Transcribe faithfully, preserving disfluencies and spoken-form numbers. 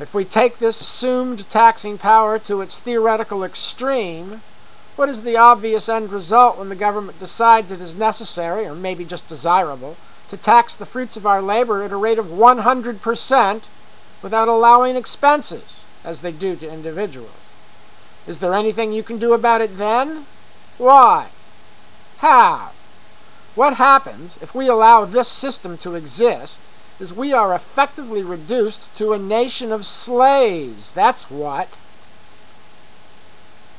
If we take this assumed taxing power to its theoretical extreme, what is the obvious end result when the government decides it is necessary, or maybe just desirable, to tax the fruits of our labor at a rate of one hundred percent without allowing expenses, as they do to individuals? Is there anything you can do about it then? Why? How? What happens if we allow this system to exist is we are effectively reduced to a nation of slaves. That's what.